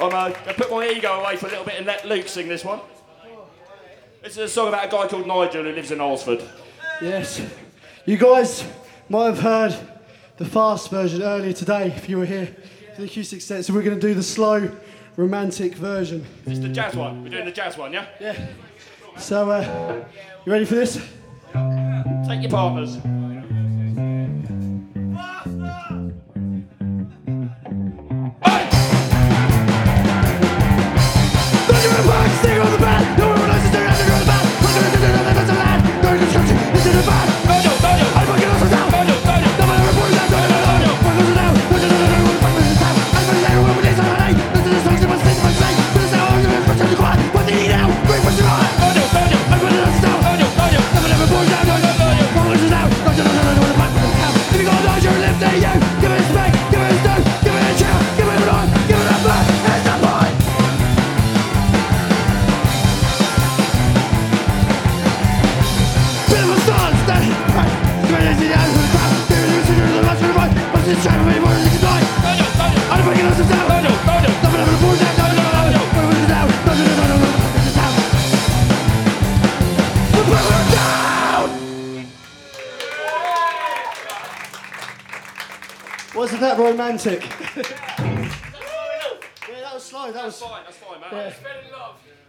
I'm going to put my ego away for a little bit and let Luke sing this one. This is a song about a guy called Nigel who lives in Alresford. Yes. You guys might have heard the fast version earlier today if you were here for the acoustic set, so we're going to do the slow, romantic version. It's the jazz one. We're doing the jazz one, yeah? Yeah. So, you ready for this? Take your partners. Wasn't that romantic? Yeah, that was slow. That was That's fine, man. Yeah. Fell in love.